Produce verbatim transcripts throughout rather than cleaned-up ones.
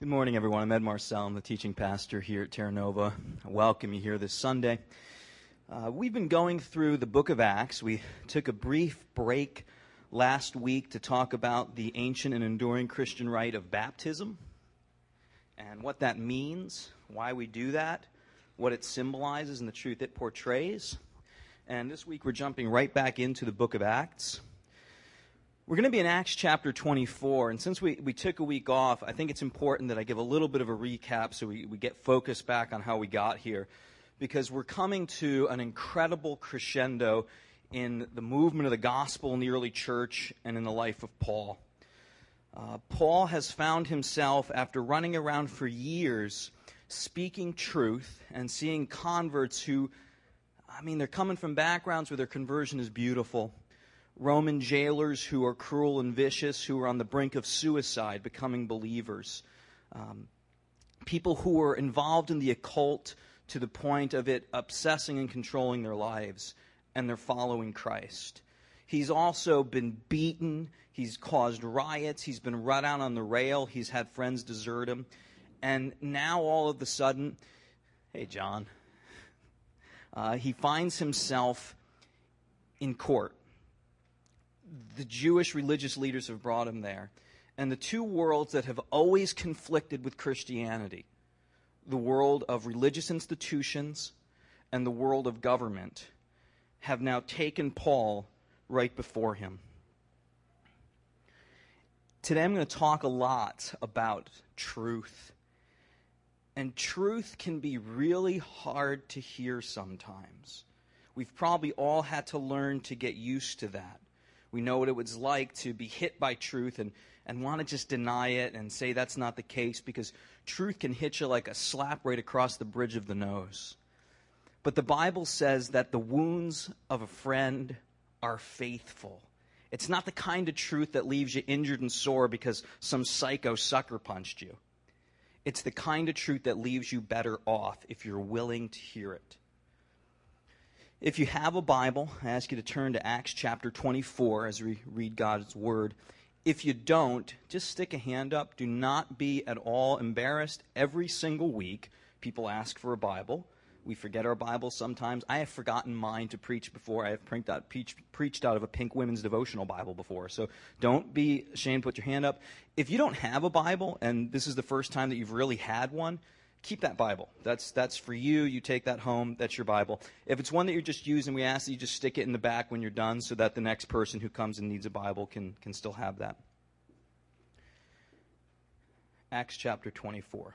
Good morning, everyone. I'm Ed Marcel. I'm the teaching pastor here at Terra Nova. I welcome you here this Sunday. Uh, we've been going through the book of Acts. We took a brief break last week to talk about the ancient and enduring Christian rite of baptism and what that means, why we do that, what it symbolizes, and the truth it portrays. And this week we're jumping right back into the book of Acts. We're going to be in Acts chapter twenty-four, and since we, we took a week off, I think it's important that I give a little bit of a recap so we, we get focused back on how we got here, because we're coming to an incredible crescendo in the movement of the gospel in the early church and in the life of Paul. Uh, Paul has found himself, after running around for years, speaking truth and seeing converts who, I mean, they're coming from backgrounds where their conversion is beautiful. Roman jailers who are cruel and vicious, who are on the brink of suicide, becoming believers. Um, people who are involved in the occult to the point of it obsessing and controlling their lives, and they're following Christ. He's also been beaten. He's caused riots. He's been run out on the rail. He's had friends desert him. And now all of a sudden, hey, John, uh, he finds himself in court. The Jewish religious leaders have brought him there. And the two worlds that have always conflicted with Christianity, the world of religious institutions and the world of government, have now taken Paul right before him. Today I'm going to talk a lot about truth. And truth can be really hard to hear sometimes. We've probably all had to learn to get used to that. We know what it was like to be hit by truth and, and want to just deny it and say that's not the case, because truth can hit you like a slap right across the bridge of the nose. But the Bible says that the wounds of a friend are faithful. It's not the kind of truth that leaves you injured and sore because some psycho sucker punched you. It's the kind of truth that leaves you better off if you're willing to hear it. If you have a Bible, I ask you to turn to Acts chapter twenty-four as we read God's Word. If you don't, just stick a hand up. Do not be at all embarrassed. Every single week, people ask for a Bible. We forget our Bibles sometimes. I have forgotten mine to preach before. I have preached out, preach, preached out of a pink women's devotional Bible before. So don't be ashamed to put your hand up. If you don't have a Bible, and this is the first time that you've really had one, keep that Bible. That's that's for you. You take that home. That's your Bible. If it's one that you're just using, we ask that you just stick it in the back when you're done so that the next person who comes and needs a Bible can, can still have that. Acts chapter twenty-four.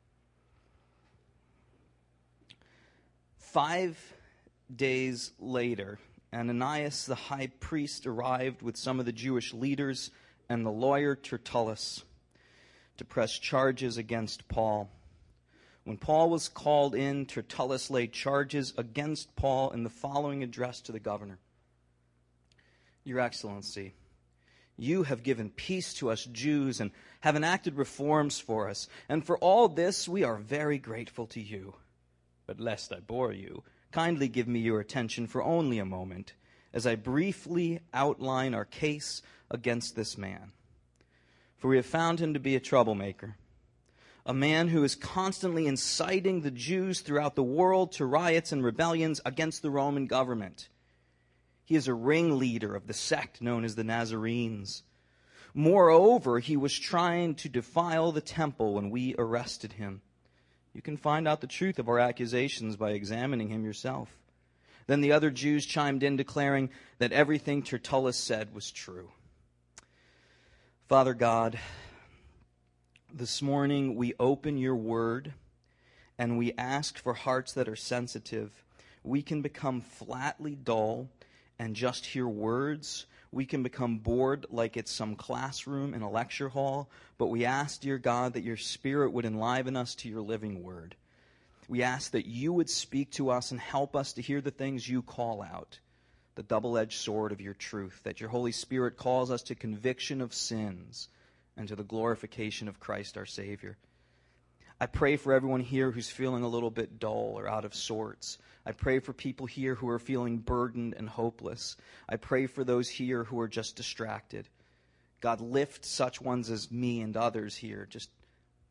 Five days later, Ananias the high priest arrived with some of the Jewish leaders and the lawyer Tertullus to press charges against Paul. When Paul was called in, Tertullus laid charges against Paul in the following address to the governor. Your Excellency, you have given peace to us Jews and have enacted reforms for us, and for all this we are very grateful to you. But lest I bore you, kindly give me your attention for only a moment, as I briefly outline our case against this man. For we have found him to be a troublemaker, a man who is constantly inciting the Jews throughout the world to riots and rebellions against the Roman government. He is a ringleader of the sect known as the Nazarenes. Moreover, he was trying to defile the temple when we arrested him. You can find out the truth of our accusations by examining him yourself. Then the other Jews chimed in, declaring that everything Tertullus said was true. Father God, this morning we open your word and we ask for hearts that are sensitive. We can become flatly dull and just hear words. We can become bored like it's some classroom in a lecture hall. But we ask, dear God, that your Spirit would enliven us to your living word. We ask that you would speak to us and help us to hear the things you call out, the double-edged sword of your truth, that your Holy Spirit calls us to conviction of sins and to the glorification of Christ our Savior. I pray for everyone here who's feeling a little bit dull or out of sorts. I pray for people here who are feeling burdened and hopeless. I pray for those here who are just distracted. God, lift such ones as me and others here. Just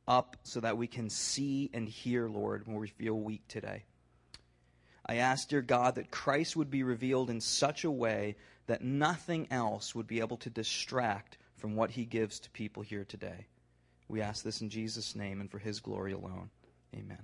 up so that we can see and hear, Lord, when we feel weak today. I ask, dear God, that Christ would be revealed in such a way that nothing else would be able to distract from what he gives to people here today. We ask this in Jesus' name and for his glory alone. Amen.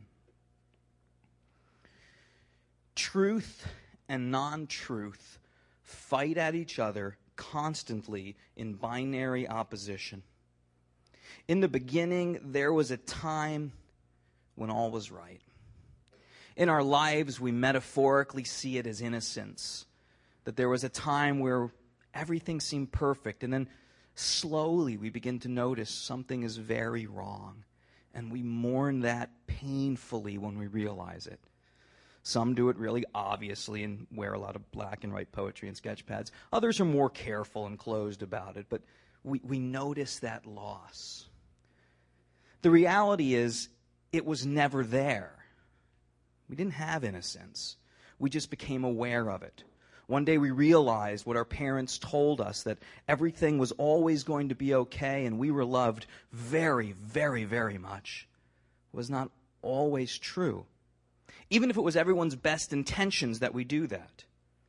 Truth and non-truth fight at each other constantly in binary opposition. In the beginning, there was a time when all was right. In our lives, we metaphorically see it as innocence, that there was a time where everything seemed perfect, and then slowly we begin to notice something is very wrong, and we mourn that painfully when we realize it. Some do it really obviously and wear a lot of black and white poetry and sketch pads. Others are more careful and closed about it, but we, we notice that loss. The reality is, it was never there. We didn't have innocence. We just became aware of it. One day we realized what our parents told us, that everything was always going to be okay and we were loved very, very, very much, was not always true. Even if it was everyone's best intentions that we do that.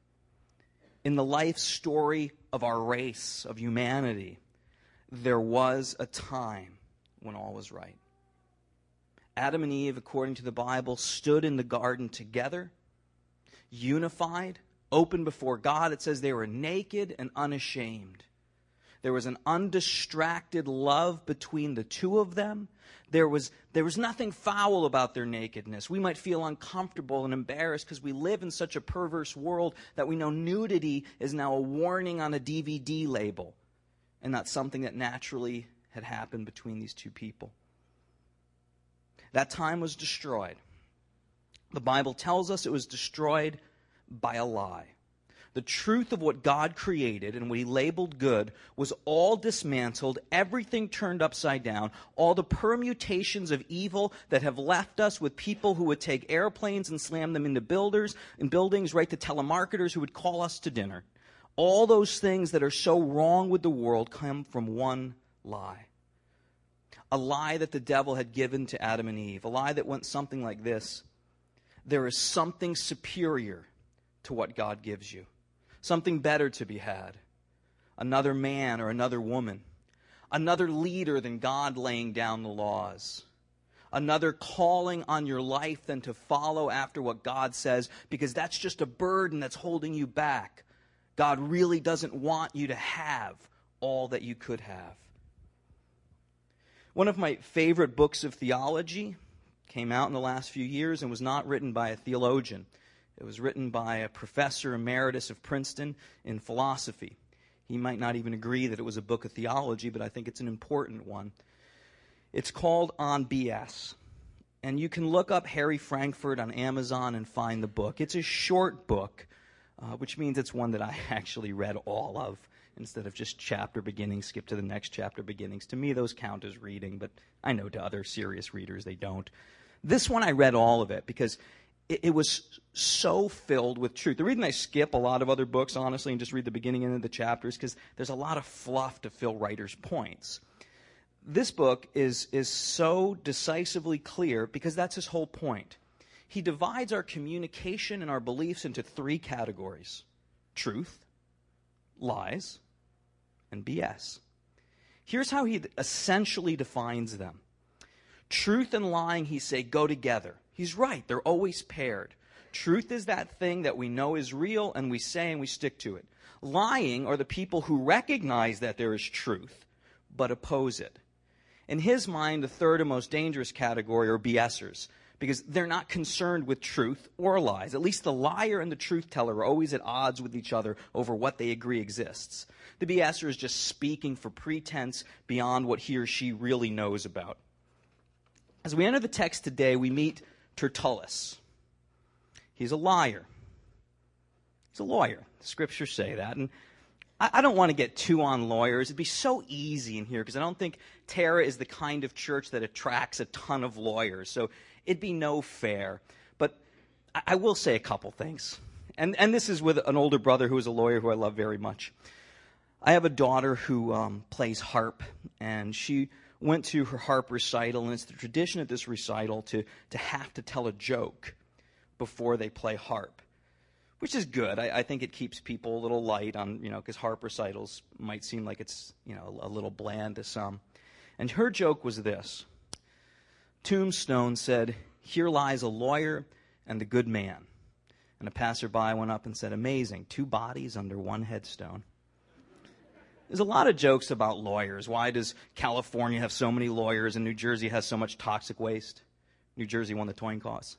In the life story of our race, of humanity, there was a time when all was right. Adam and Eve, according to the Bible, stood in the garden together, unified, open before God. It says they were naked and unashamed. There was an undistracted love between the two of them. There was, there was nothing foul about their nakedness. We might feel uncomfortable and embarrassed because we live in such a perverse world that we know nudity is now a warning on a D V D label and not something that naturally had happened between these two people. That time was destroyed. The Bible tells us it was destroyed by a lie. The truth of what God created and what he labeled good was all dismantled, everything turned upside down, all the permutations of evil that have left us with people who would take airplanes and slam them into builders and buildings, right, to telemarketers who would call us to dinner. All those things that are so wrong with the world come from one lie. A lie that the devil had given to Adam and Eve. A lie that went something like this: there is something superior to what God gives you. Something better to be had. Another man or another woman. Another leader than God laying down the laws. Another calling on your life than to follow after what God says, because that's just a burden that's holding you back. God really doesn't want you to have all that you could have. One of my favorite books of theology came out in the last few years and was not written by a theologian. It was written by a professor emeritus of Princeton in philosophy. He might not even agree that it was a book of theology, but I think it's an important one. It's called On B S. And you can look up Harry Frankfurt on Amazon and find the book. It's a short book, uh, which means it's one that I actually read all of, instead of just chapter beginnings, skip to the next chapter beginnings. To me, those count as reading, but I know to other serious readers they don't. This one I read all of it because it, it was so filled with truth. The reason I skip a lot of other books, honestly, and just read the beginning and end of the chapters, because there's a lot of fluff to fill writers' points. This book is, is so decisively clear because that's his whole point. He divides our communication and our beliefs into three categories: truth, lies, and B S. Here's how he essentially defines them. Truth and lying, he say, go together. He's right. They're always paired. Truth is that thing that we know is real and we say and we stick to it. Lying are the people who recognize that there is truth but oppose it. In his mind, the third and most dangerous category are BSers, because they're not concerned with truth or lies. At least the liar and the truth teller are always at odds with each other over what they agree exists. The BSer is just speaking for pretense beyond what he or she really knows about. As we enter the text today, we meet Tertullus. He's a liar. He's a lawyer. The scriptures say that. And I, I don't want to get too on lawyers. It'd be so easy in here because I don't think Tara is the kind of church that attracts a ton of lawyers. So it'd be no fair. But I, I will say a couple things. And, and this is with an older brother who is a lawyer who I love very much. I have a daughter who um, plays harp, and she went to her harp recital, and it's the tradition at this recital to, to have to tell a joke before they play harp, which is good. I, I think it keeps people a little light on, you know, because harp recitals might seem like it's, you know, a little bland to some. And her joke was this. Tombstone said, "Here lies a lawyer and a good man." And a passerby went up and said, "Amazing, two bodies under one headstone." There's a lot of jokes about lawyers. Why does California have so many lawyers and New Jersey has so much toxic waste? New Jersey won the coin toss.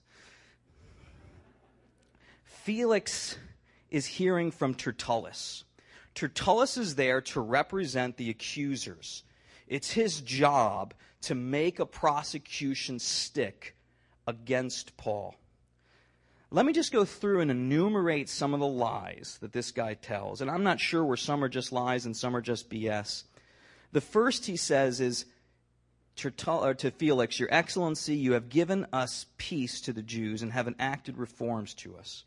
Felix is hearing from Tertullus. Tertullus is there to represent the accusers. It's his job to make a prosecution stick against Paul. Let me just go through and enumerate some of the lies that this guy tells. And I'm not sure where some are just lies and some are just B S. The first he says is to Felix, "Your Excellency, you have given us peace to the Jews and have enacted reforms to us."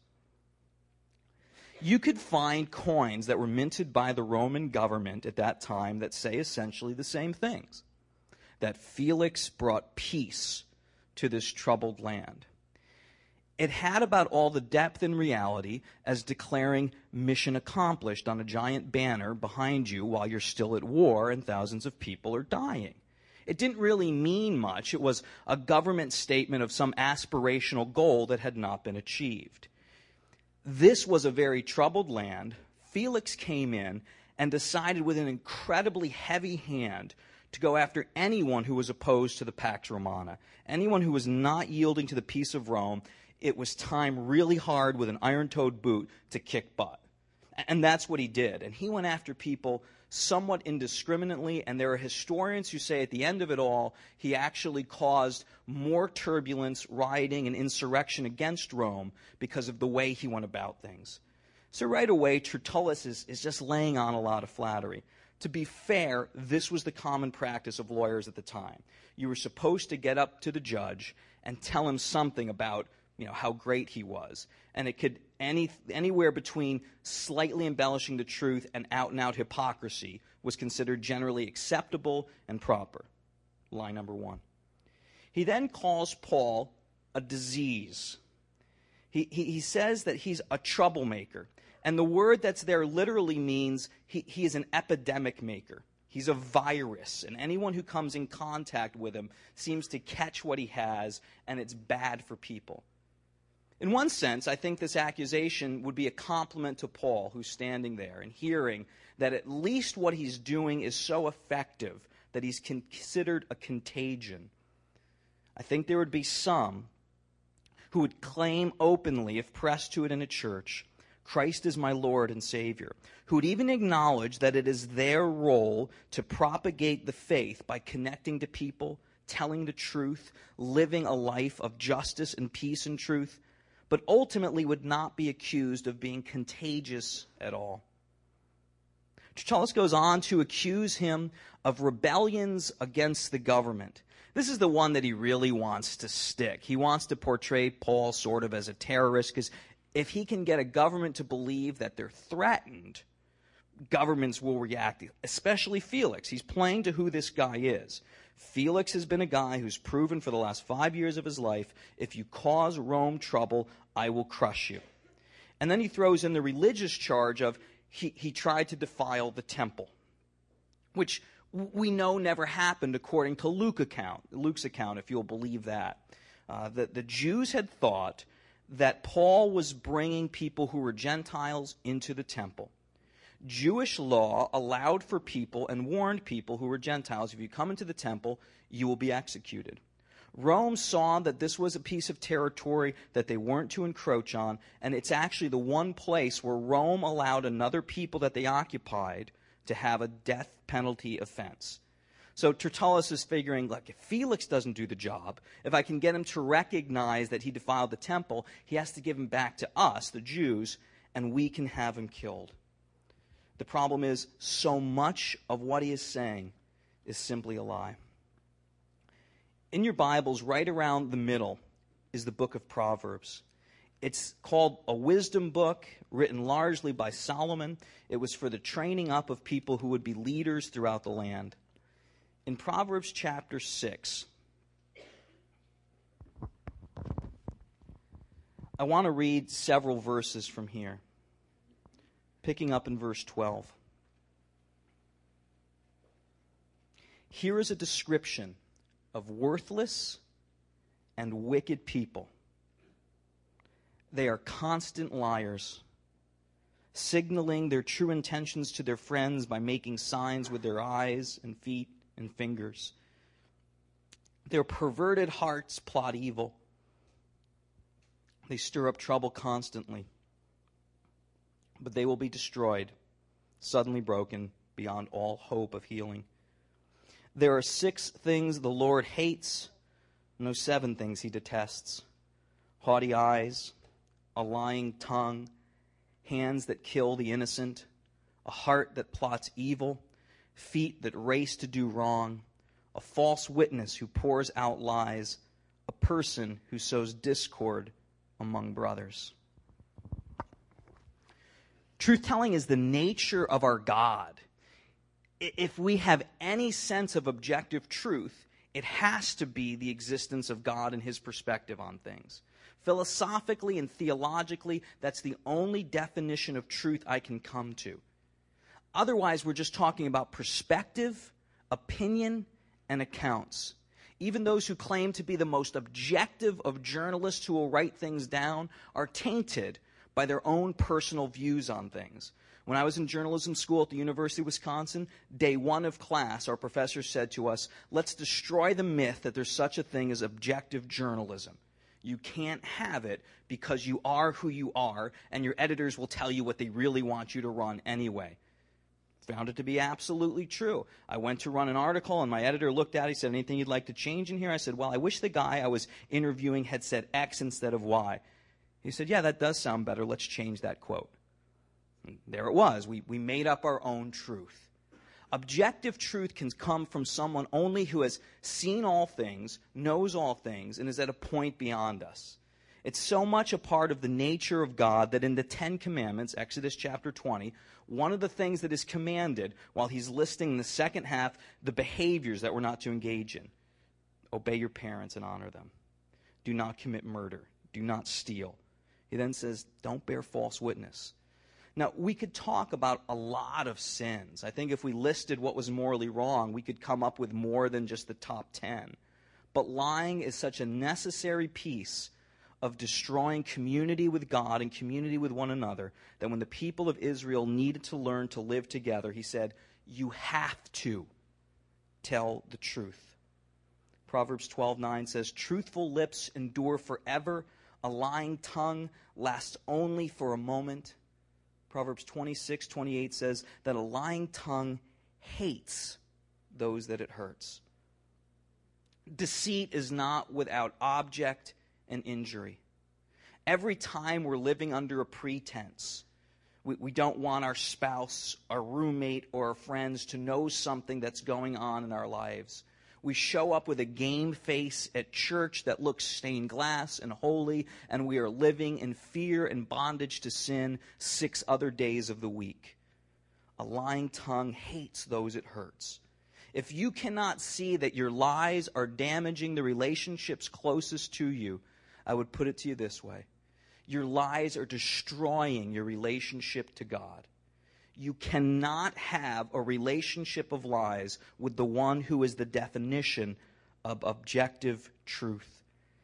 You could find coins that were minted by the Roman government at that time that say essentially the same things. That Felix brought peace to this troubled land. It had about all the depth and reality as declaring mission accomplished on a giant banner behind you while you're still at war and thousands of people are dying. It didn't really mean much. It was a government statement of some aspirational goal that had not been achieved. This was a very troubled land. Felix came in and decided with an incredibly heavy hand to go after anyone who was opposed to the Pax Romana, anyone who was not yielding to the peace of Rome. It was time really hard with an iron-toed boot to kick butt. And that's what he did. And he went after people somewhat indiscriminately, and there are historians who say at the end of it all, he actually caused more turbulence, rioting, and insurrection against Rome because of the way he went about things. So right away, Tertullus is, is just laying on a lot of flattery. To be fair, this was the common practice of lawyers at the time. You were supposed to get up to the judge and tell him something about, you know, how great he was. And it could any anywhere between slightly embellishing the truth and out-and-out hypocrisy was considered generally acceptable and proper. Line number one. He then calls Paul a disease. He, he, he says that he's a troublemaker. And the word that's there literally means he, he is an epidemic maker. He's a virus, and anyone who comes in contact with him seems to catch what he has, and it's bad for people. In one sense, I think this accusation would be a compliment to Paul, who's standing there and hearing that at least what he's doing is so effective that he's considered a contagion. I think there would be some who would claim openly, if pressed to it in a church, Christ is my Lord and Savior, who would even acknowledge that it is their role to propagate the faith by connecting to people, telling the truth, living a life of justice and peace and truth, but ultimately would not be accused of being contagious at all. Tertullus goes on to accuse him of rebellions against the government. This is the one that he really wants to stick. He wants to portray Paul sort of as a terrorist, because if he can get a government to believe that they're threatened, governments will react, especially Felix. He's playing to who this guy is. Felix has been a guy who's proven for the last five years of his life, if you cause Rome trouble, I will crush you. And then he throws in the religious charge of he, he tried to defile the temple, which we know never happened according to Luke account, Luke's account, if you'll believe that. Uh, the, the Jews had thought that Paul was bringing people who were Gentiles into the temple. Jewish law allowed for people and warned people who were Gentiles, if you come into the temple, you will be executed. Rome saw that this was a piece of territory that they weren't to encroach on, and it's actually the one place where Rome allowed another people that they occupied to have a death penalty offense. So Tertullus is figuring, look, if Felix doesn't do the job, if I can get him to recognize that he defiled the temple, he has to give him back to us, the Jews, and we can have him killed. The problem is, so much of what he is saying is simply a lie. In your Bibles, right around the middle, is the book of Proverbs. It's called a wisdom book, written largely by Solomon. It was for the training up of people who would be leaders throughout the land. In Proverbs chapter six, I want to read several verses from here, picking up in verse twelve. Here is a description of worthless and wicked people. They are constant liars, signaling their true intentions to their friends by making signs with their eyes and feet and fingers. Their perverted hearts plot evil. They stir up trouble constantly. But they will be destroyed, suddenly broken, beyond all hope of healing. There are six things the Lord hates, no seven things he detests. Haughty eyes, a lying tongue, hands that kill the innocent, a heart that plots evil, feet that race to do wrong, a false witness who pours out lies, a person who sows discord among brothers. Truth-telling is the nature of our God. If we have any sense of objective truth, it has to be the existence of God and his perspective on things. Philosophically and theologically, that's the only definition of truth I can come to. Otherwise, we're just talking about perspective, opinion, and accounts. Even those who claim to be the most objective of journalists who will write things down are tainted by their own personal views on things. When I was in journalism school at the University of Wisconsin, day one of class, our professor said to us, let's destroy the myth that there's such a thing as objective journalism. You can't have it because you are who you are, and your editors will tell you what they really want you to run anyway. Found it to be absolutely true. I went to run an article, and my editor looked at it. He said, anything you'd like to change in here? I said, well, I wish the guy I was interviewing had said X instead of Y. He said, yeah, that does sound better. Let's change that quote. And there it was. We, we made up our own truth. Objective truth can come from someone only who has seen all things, knows all things, and is at a point beyond us. It's so much a part of the nature of God that in the Ten Commandments, Exodus chapter twenty, one of the things that is commanded while he's listing in the second half the behaviors that we're not to engage in. Obey your parents and honor them. Do not commit murder. Do not steal. He then says, don't bear false witness. Now, we could talk about a lot of sins. I think if we listed what was morally wrong, we could come up with more than just the top ten. But lying is such a necessary piece of destroying community with God and community with one another that when the people of Israel needed to learn to live together, he said, you have to tell the truth. Proverbs twelve nine says, truthful lips endure forever, a lying tongue lasts only for a moment. Proverbs twenty-six twenty-eight says that a lying tongue hates those that it hurts. Deceit is not without object and injury. Every time we're living under a pretense, we, we don't want our spouse, our roommate, or our friends to know something that's going on in our lives. We show up with a game face at church that looks stained glass and holy, and we are living in fear and bondage to sin six other days of the week. A lying tongue hates those it hurts. If you cannot see that your lies are damaging the relationships closest to you, I would put it to you this way. Your lies are destroying your relationship to God. You cannot have a relationship of lies with the one who is the definition of objective truth.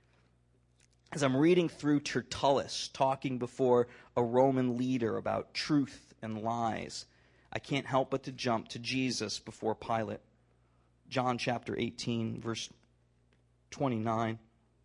As I'm reading through Tertullus talking before a Roman leader about truth and lies, I can't help but to jump to Jesus before Pilate. John chapter eighteen, verse twenty-nine.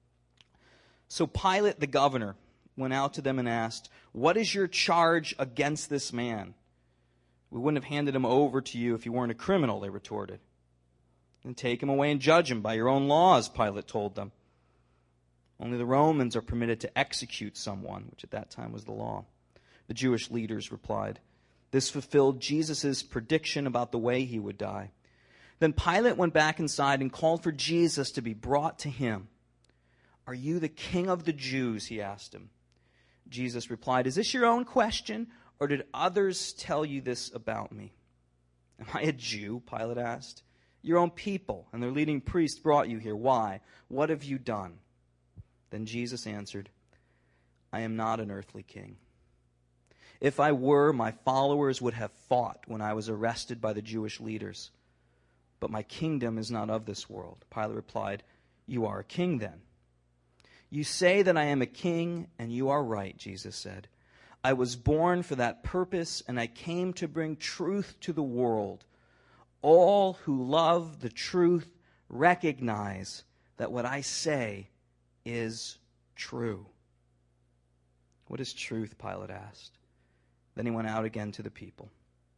So Pilate the governor went out to them and asked, what is your charge against this man? We wouldn't have handed him over to you if he weren't a criminal, they retorted. Then take him away and judge him by your own laws, Pilate told them. Only the Romans are permitted to execute someone, which at that time was the law. The Jewish leaders replied. This fulfilled Jesus' prediction about the way he would die. Then Pilate went back inside and called for Jesus to be brought to him. Are you the king of the Jews? He asked him. Jesus replied, is this your own question, or did others tell you this about me? Am I a Jew? Pilate asked. Your own people and their leading priests brought you here. Why? What have you done?" Then Jesus answered, "I am not an earthly king. If I were, my followers would have fought when I was arrested by the Jewish leaders. But my kingdom is not of this world." Pilate replied, "You are a king then." "You say that I am a king, and you are right," Jesus said. "I was born for that purpose, and I came to bring truth to the world. All who love the truth recognize that what I say is true." "What is truth?" Pilate asked. Then he went out again to the people.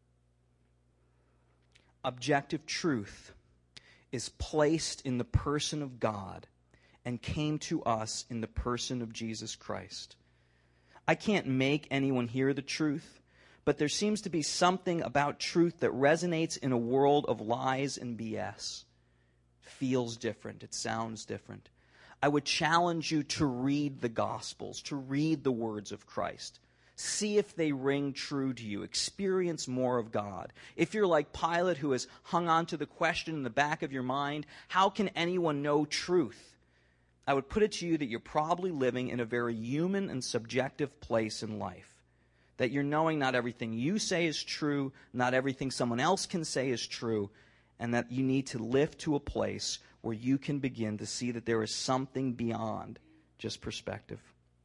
Objective truth is placed in the person of God and came to us in the person of Jesus Christ. I can't make anyone hear the truth, but there seems to be something about truth that resonates in a world of lies and B S. It feels different. It sounds different. I would challenge you to read the Gospels, to read the words of Christ. See if they ring true to you. Experience more of God. If you're like Pilate, who has hung on to the question in the back of your mind, how can anyone know truth? I would put it to you that you're probably living in a very human and subjective place in life. That you're knowing not everything you say is true, not everything someone else can say is true, and that you need to lift to a place where you can begin to see that there is something beyond just perspective.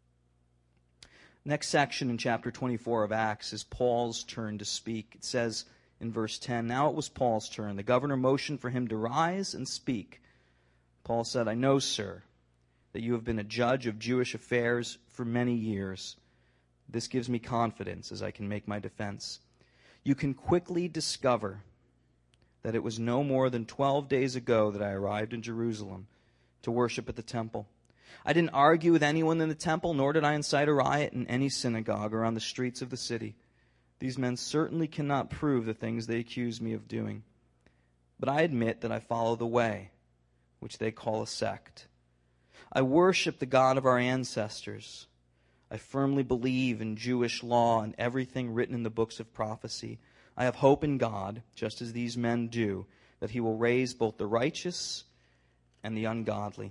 Next section in chapter twenty-four of Acts is Paul's turn to speak. It says in verse ten, "Now it was Paul's turn. The governor motioned for him to rise and speak. Paul said, 'I know, sir, that you have been a judge of Jewish affairs for many years. This gives me confidence as I can make my defense. You can quickly discover that it was no more than twelve days ago that I arrived in Jerusalem to worship at the temple. I didn't argue with anyone in the temple, nor did I incite a riot in any synagogue or on the streets of the city. These men certainly cannot prove the things they accuse me of doing. But I admit that I follow the way, which they call a sect. I worship the God of our ancestors. I firmly believe in Jewish law and everything written in the books of prophecy. I have hope in God, just as these men do, that he will raise both the righteous and the ungodly.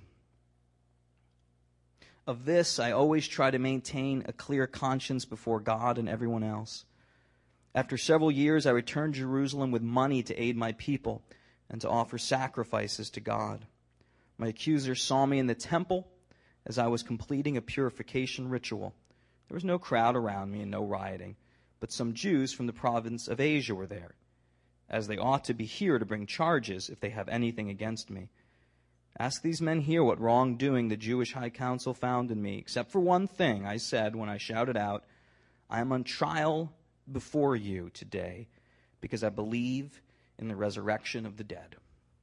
Of this, I always try to maintain a clear conscience before God and everyone else. After several years, I returned to Jerusalem with money to aid my people and to offer sacrifices to God. My accusers saw me in the temple as I was completing a purification ritual. There was no crowd around me and no rioting, but some Jews from the province of Asia were there, as they ought to be here to bring charges if they have anything against me. Ask these men here what wrongdoing the Jewish high council found in me, except for one thing I said when I shouted out, 'I am on trial before you today because I believe in the resurrection of the dead.'"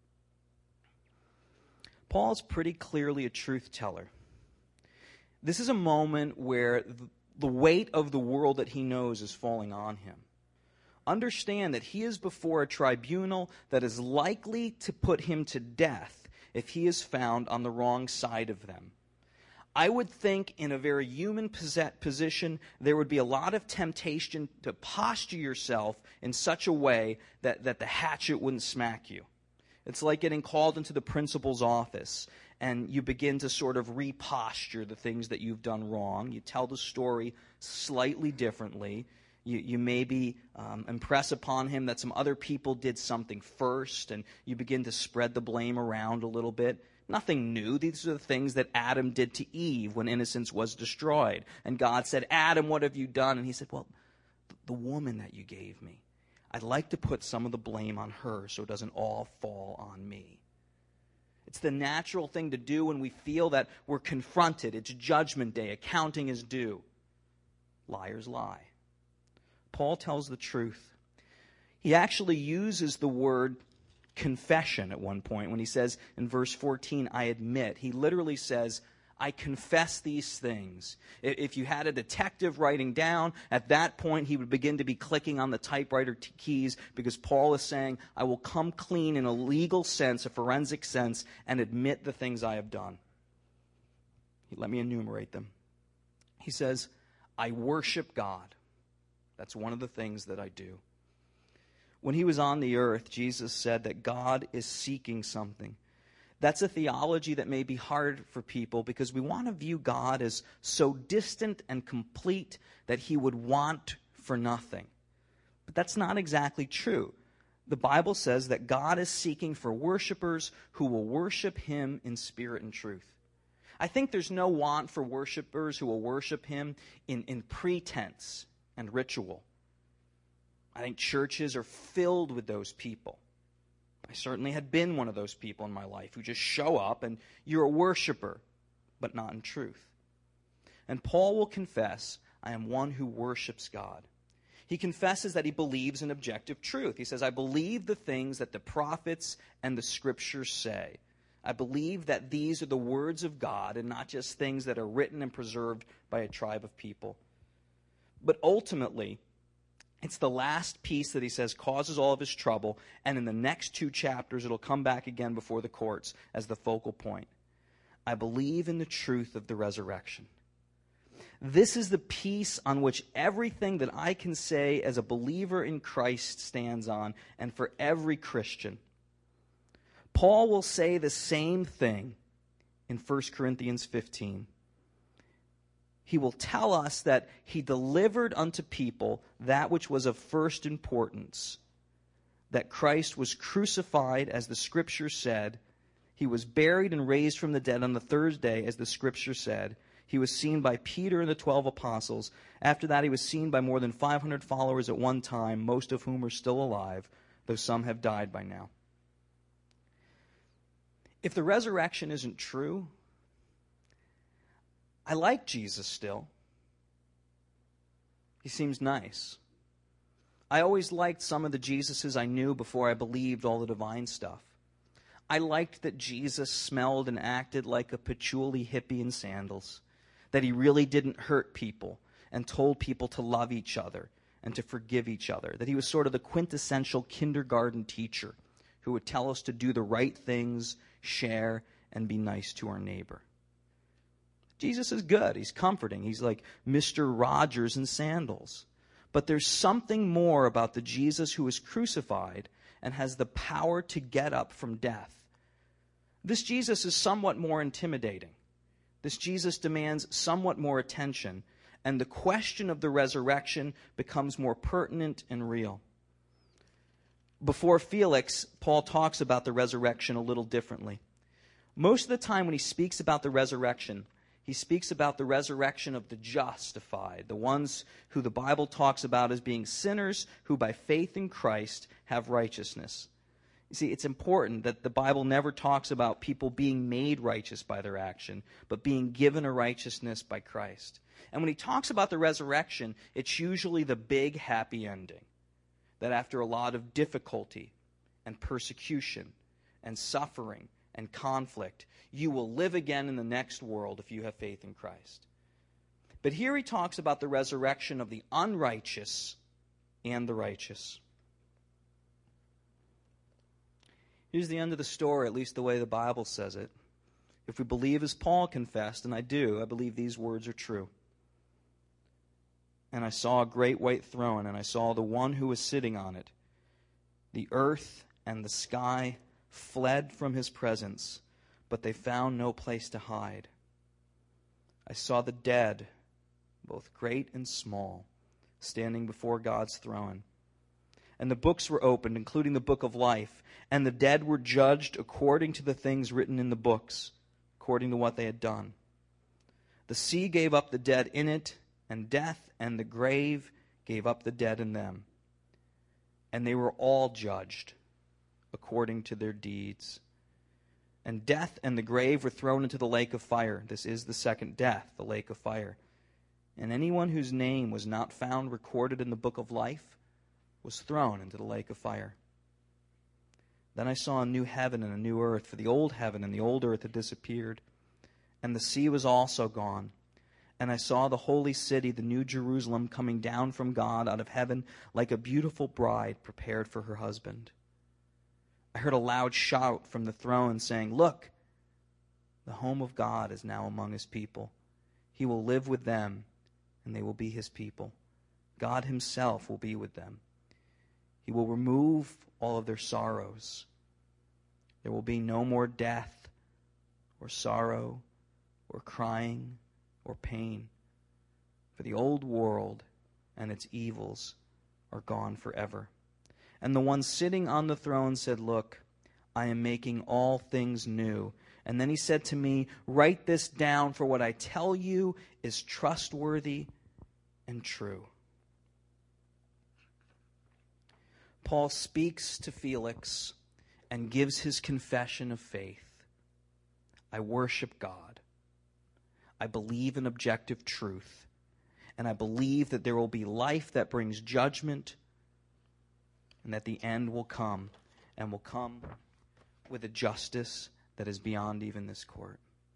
Paul's pretty clearly a truth teller. This is a moment where the weight of the world that he knows is falling on him. Understand that he is before a tribunal that is likely to put him to death if he is found on the wrong side of them. I would think in a very human position, there would be a lot of temptation to posture yourself in such a way that, that the hatchet wouldn't smack you. It's like getting called into the principal's office, and you begin to sort of reposture the things that you've done wrong. You tell the story slightly differently. You, you maybe um, impress upon him that some other people did something first, and you begin to spread the blame around a little bit. Nothing new. These are the things that Adam did to Eve when innocence was destroyed. And God said, "Adam, what have you done?" And he said, "Well, the woman that you gave me, I'd like to put some of the blame on her so it doesn't all fall on me." It's the natural thing to do when we feel that we're confronted. It's judgment day. Accounting is due. Liars lie. Paul tells the truth. He actually uses the word confession at one point when he says in verse fourteen, "I admit." He literally says, "I confess these things." If you had a detective writing down, at that point he would begin to be clicking on the typewriter t- keys because Paul is saying, "I will come clean in a legal sense, a forensic sense, and admit the things I have done." Let me enumerate them. He says, "I worship God." That's one of the things that I do. When he was on the earth, Jesus said that God is seeking something. That's a theology that may be hard for people because we want to view God as so distant and complete that he would want for nothing. But that's not exactly true. The Bible says that God is seeking for worshipers who will worship him in spirit and truth. I think there's no want for worshipers who will worship him in, in pretense and ritual. I think churches are filled with those people. I certainly had been one of those people in my life who just show up and you're a worshiper, but not in truth. And Paul will confess, I am one who worships God. He confesses that he believes in objective truth. He says, I believe the things that the prophets and the scriptures say. I believe that these are the words of God and not just things that are written and preserved by a tribe of people. But ultimately, it's the last piece that he says causes all of his trouble, and in the next two chapters it'll come back again before the courts as the focal point. I believe in the truth of the resurrection. This is the piece on which everything that I can say as a believer in Christ stands on, and for every Christian. Paul will say the same thing in First Corinthians fifteen. He will tell us that he delivered unto people that which was of first importance, that Christ was crucified, as the Scripture said. He was buried and raised from the dead on the third day, as the Scripture said. He was seen by Peter and the twelve apostles. After that, he was seen by more than five hundred followers at one time, most of whom are still alive, though some have died by now. If the resurrection isn't true, I like Jesus still. He seems nice. I always liked some of the Jesuses I knew before I believed all the divine stuff. I liked that Jesus smelled and acted like a patchouli hippie in sandals, that he really didn't hurt people and told people to love each other and to forgive each other, that he was sort of the quintessential kindergarten teacher who would tell us to do the right things, share, and be nice to our neighbor. Jesus is good. He's comforting. He's like Mister Rogers in sandals. But there's something more about the Jesus who was crucified and has the power to get up from death. This Jesus is somewhat more intimidating. This Jesus demands somewhat more attention, and the question of the resurrection becomes more pertinent and real. Before Felix, Paul talks about the resurrection a little differently. Most of the time when he speaks about the resurrection, he speaks about the resurrection of the justified, the ones who the Bible talks about as being sinners who by faith in Christ have righteousness. You see, it's important that the Bible never talks about people being made righteous by their action, but being given a righteousness by Christ. And when he talks about the resurrection, it's usually the big happy ending. That after a lot of difficulty and persecution and suffering and conflict, you will live again in the next world if you have faith in Christ. But here he talks about the resurrection of the unrighteous and the righteous. Here's the end of the story, at least the way the Bible says it. If we believe as Paul confessed, and I do, I believe these words are true. And I saw a great white throne, and I saw the one who was sitting on it. The earth and the sky fled from his presence, but they found no place to hide. I saw the dead, both great and small, standing before God's throne. And the books were opened, including the book of life, and the dead were judged according to the things written in the books, according to what they had done. The sea gave up the dead in it, and death and the grave gave up the dead in them. And they were all judged according to their deeds. And death and the grave were thrown into the lake of fire. This is the second death, the lake of fire. And anyone whose name was not found recorded in the book of life was thrown into the lake of fire. Then I saw a new heaven and a new earth, for the old heaven and the old earth had disappeared, and the sea was also gone. And I saw the holy city, the new Jerusalem, coming down from God out of heaven like a beautiful bride prepared for her husband. I heard a loud shout from the throne saying, "Look, the home of God is now among his people. He will live with them, and they will be his people. God himself will be with them. He will remove all of their sorrows. There will be no more death or sorrow or crying or pain. For the old world and its evils are gone forever. And the one sitting on the throne said, "Look, I am making all things new." And then he said to me, "Write this down, for what I tell you is trustworthy and true." Paul speaks to Felix and gives his confession of faith. I worship God. I believe in objective truth. And I believe that there will be life that brings judgment, and that the end will come, and will come with a justice that is beyond even this court.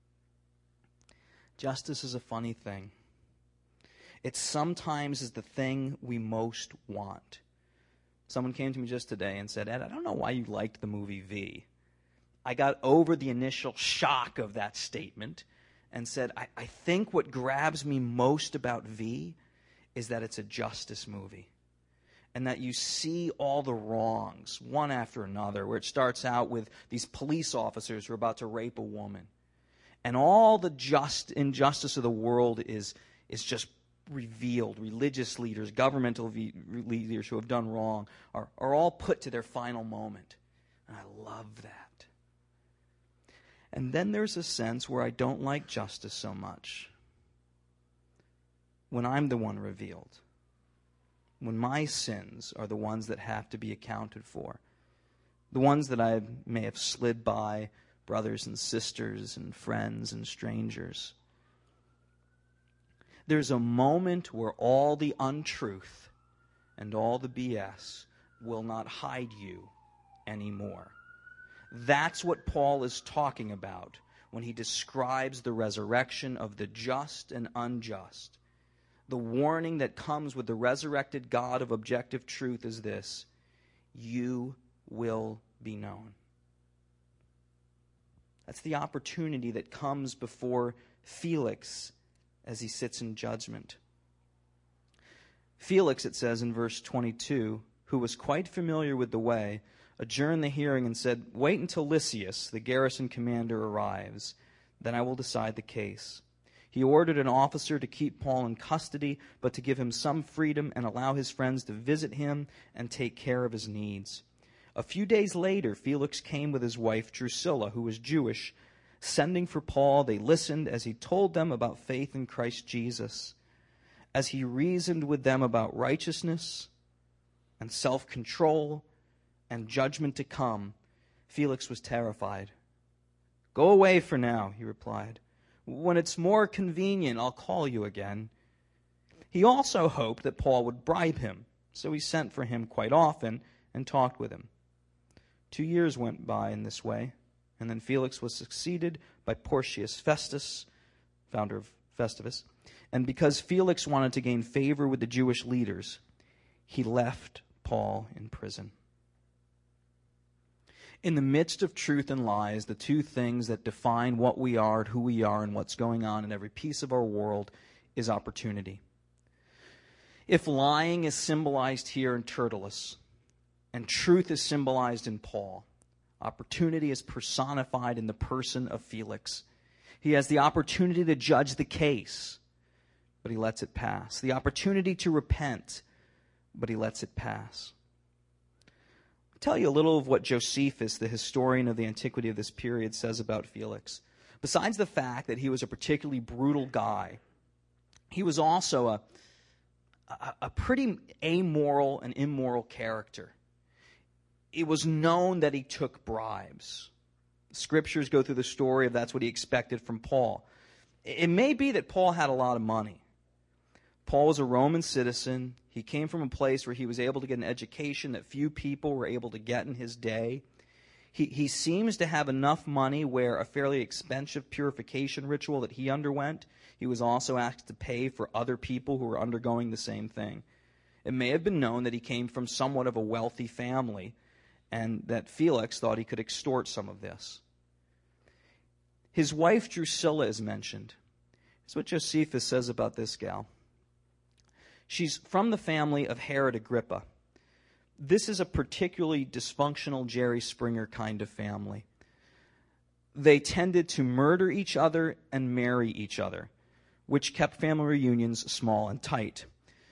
Justice is a funny thing. It sometimes is the thing we most want. Someone came to me just today and said, "Ed, I don't know why you liked the movie V." I got over the initial shock of that statement and said, I, I think what grabs me most about V is that it's a justice movie. And that you see all the wrongs, one after another, where it starts out with these police officers who are about to rape a woman. And all the just injustice of the world is, is just revealed. Religious leaders, governmental v- leaders who have done wrong are, are all put to their final moment. And I love that. And then there's a sense where I don't like justice so much. When I'm the one revealed. When my sins are the ones that have to be accounted for. The ones that I may have slid by brothers and sisters and friends and strangers. There's a moment where all the untruth and all the B S will not hide you anymore. That's what Paul is talking about when he describes the resurrection of the just and unjust. The warning that comes with the resurrected God of objective truth is this: you will be known. That's the opportunity that comes before Felix as he sits in judgment. Felix, it says in verse twenty-two, who was quite familiar with the way, adjourned the hearing and said, "Wait until Lysias, the garrison commander, arrives. Then I will decide the case." He ordered an officer to keep Paul in custody, but to give him some freedom and allow his friends to visit him and take care of his needs. A few days later, Felix came with his wife Drusilla, who was Jewish. Sending for Paul, they listened as he told them about faith in Christ Jesus. As he reasoned with them about righteousness and self-control and judgment to come, Felix was terrified. "Go away for now," he replied. "When it's more convenient, I'll call you again." He also hoped that Paul would bribe him, so he sent for him quite often and talked with him. Two years went by in this way, and then Felix was succeeded by Porcius Festus, founder of Festivus. And because Felix wanted to gain favor with the Jewish leaders, he left Paul in prison. In the midst of truth and lies, the two things that define what we are, who we are, and what's going on in every piece of our world is opportunity. If lying is symbolized here in Tertullus, and truth is symbolized in Paul, opportunity is personified in the person of Felix. He has the opportunity to judge the case, but he lets it pass. The opportunity to repent, but he lets it pass. I'll tell you a little of what Josephus, the historian of the antiquity of this period, says about Felix. Besides the fact that he was a particularly brutal guy, he was also a, a, a pretty amoral and immoral character. It was known that he took bribes. Scriptures go through the story of that's what he expected from Paul. It may be that Paul had a lot of money. Paul was a Roman citizen. He came from a place where he was able to get an education that few people were able to get in his day. He, he seems to have enough money where a fairly expensive purification ritual that he underwent, he was also asked to pay for other people who were undergoing the same thing. It may have been known that he came from somewhat of a wealthy family, and that Felix thought he could extort some of this. His wife Drusilla is mentioned. Here's what Josephus says about this gal. She's from the family of Herod Agrippa. this is a particularly dysfunctional Jerry Springer kind of family. They tended to murder each other and marry each other, which kept family reunions small and tight.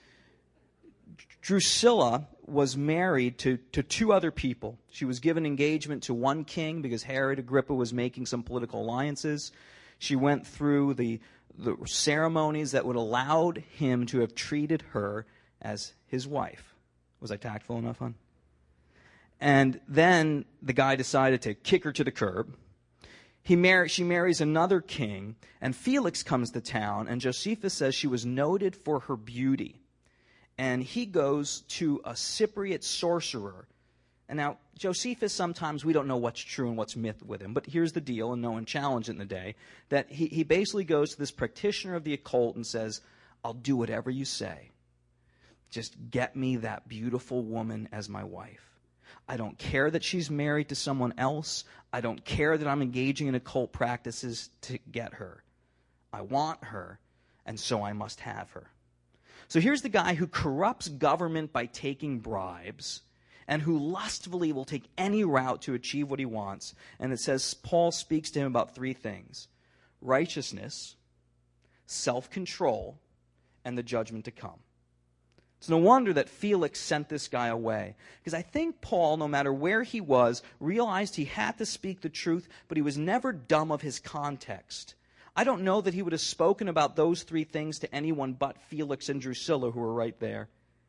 Drusilla was married to, to two other people. She was given engagement to one king because Herod Agrippa was making some political alliances. She went through the, the ceremonies that would allow him to have treated her as his wife. Was I tactful enough, hon? And then the guy decided to kick her to the curb. He mar- she marries another king, and Felix comes to town, and Josephus says she was noted for her beauty. And he goes to a Cypriot sorcerer. And now, Josephus, sometimes we don't know what's true and what's myth with him, but here's the deal, and no one challenged it in the day, that he, he basically goes to this practitioner of the occult and says, I'll do whatever you say. Just get me that beautiful woman as my wife. I don't care that she's married to someone else. I don't care that I'm engaging in occult practices to get her. I want her, and so I must have her. So here's the guy who corrupts government by taking bribes and who lustfully will take any route to achieve what he wants. And it says Paul speaks to him about three things: righteousness, self-control, and the judgment to come. It's no wonder that Felix sent this guy away. Because I think Paul, no matter where he was, realized he had to speak the truth, but he was never dumb of his context. I don't know that he would have spoken about those three things to anyone but Felix and Drusilla, who were right there.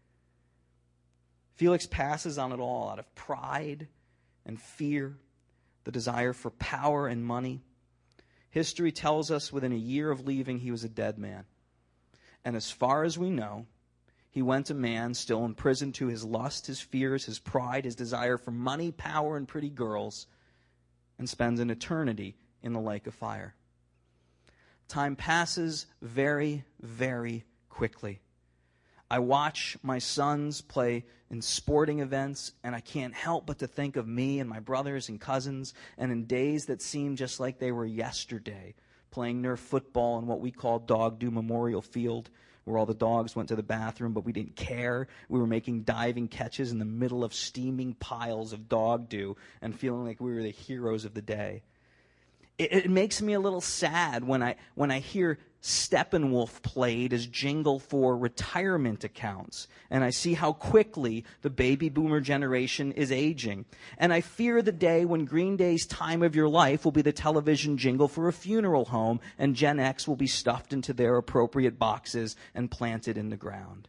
Felix passes on it all out of pride and fear, the desire for power and money. History tells us within a year of leaving, he was a dead man. And as far as we know, he went a man still imprisoned to his lust, his fears, his pride, his desire for money, power, and pretty girls, and spends an eternity in the lake of fire. Time passes very, very quickly. I watch my sons play in sporting events, and I can't help but to think of me and my brothers and cousins, and in days that seem just like they were yesterday, playing Nerf football in what we call Dog Do Memorial Field, where all the dogs went to the bathroom, but we didn't care. We were making diving catches in the middle of steaming piles of dog dew and feeling like we were the heroes of the day. It, it makes me a little sad when I when I hear Steppenwolf played as jingle for retirement accounts, and I see how quickly the baby boomer generation is aging. And I fear the day when Green Day's Time of Your Life will be the television jingle for a funeral home, and Gen X will be stuffed into their appropriate boxes and planted in the ground.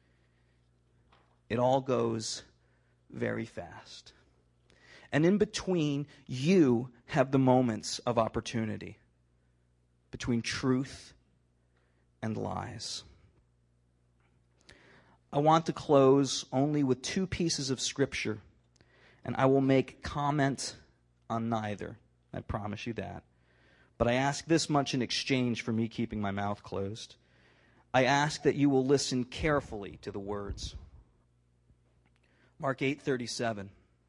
It all goes very fast. And in between, you have the moments of opportunity between truth and lies. I want to close only with two pieces of scripture, and I will make comment on neither. I promise you that. But I ask this much in exchange for me keeping my mouth closed. I ask that you will listen carefully to the words. Mark eight thirty-seven.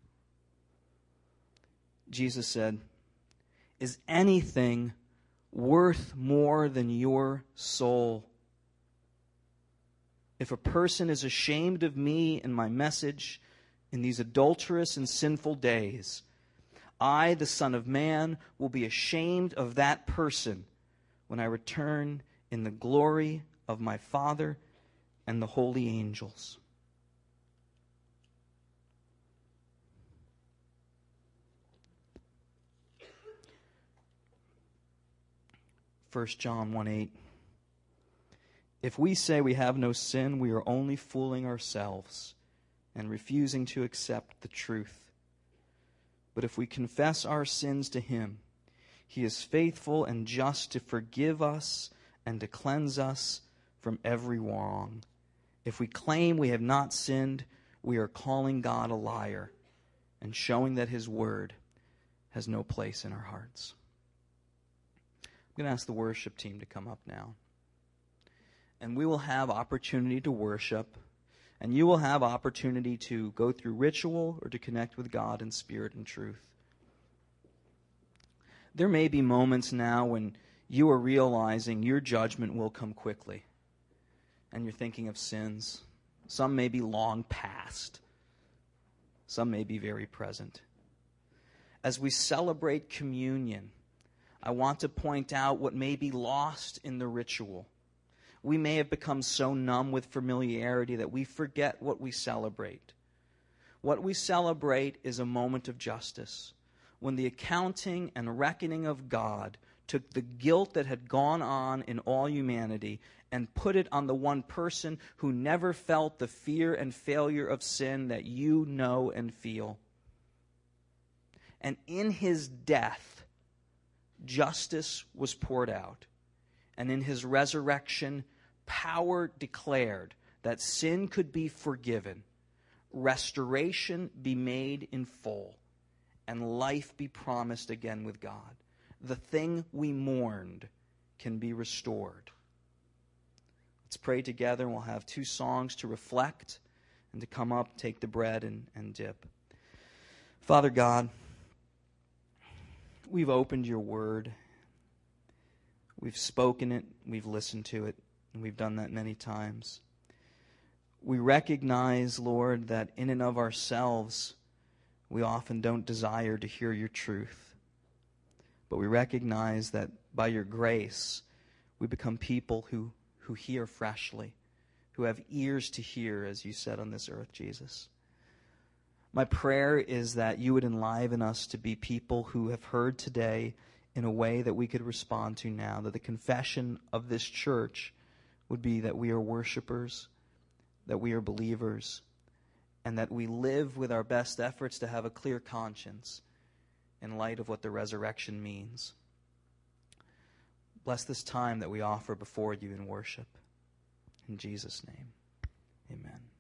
Jesus said, "Is anything worth more than your soul? If a person is ashamed of me and my message in these adulterous and sinful days, I, the Son of Man, will be ashamed of that person when I return in the glory of my Father and the holy angels." First John one eight. If we say we have no sin, we are only fooling ourselves and refusing to accept the truth. But if we confess our sins to Him, He is faithful and just to forgive us and to cleanse us from every wrong. If we claim we have not sinned, we are calling God a liar and showing that His word has no place in our hearts. I'm going to ask the worship team to come up now. And we will have opportunity to worship. And you will have opportunity to go through ritual or to connect with God in spirit and truth. There may be moments now when you are realizing your judgment will come quickly. And you're thinking of sins. Some may be long past. Some may be very present. As we celebrate communion, I want to point out what may be lost in the ritual. We may have become so numb with familiarity that we forget what we celebrate. What we celebrate is a moment of justice, when the accounting and reckoning of God took the guilt that had gone on in all humanity and put it on the one person who never felt the fear and failure of sin that you know and feel. And in his death, justice was poured out. And in his resurrection, power declared that sin could be forgiven, restoration be made in full, and life be promised again with God. The thing we mourned can be restored. Let's pray together, and we'll have two songs to reflect and to come up, take the bread, and, and dip. Father God, we've opened your word. We've spoken it. We've listened to it. And we've done that many times. We recognize, Lord, that in and of ourselves, we often don't desire to hear your truth. But we recognize that by your grace, we become people who, who hear freshly, who have ears to hear, as you said on this earth, Jesus. My prayer is that you would enliven us to be people who have heard today in a way that we could respond to now, that the confession of this church would be that we are worshipers, that we are believers, and that we live with our best efforts to have a clear conscience in light of what the resurrection means. Bless this time that we offer before you in worship. In Jesus' name, amen.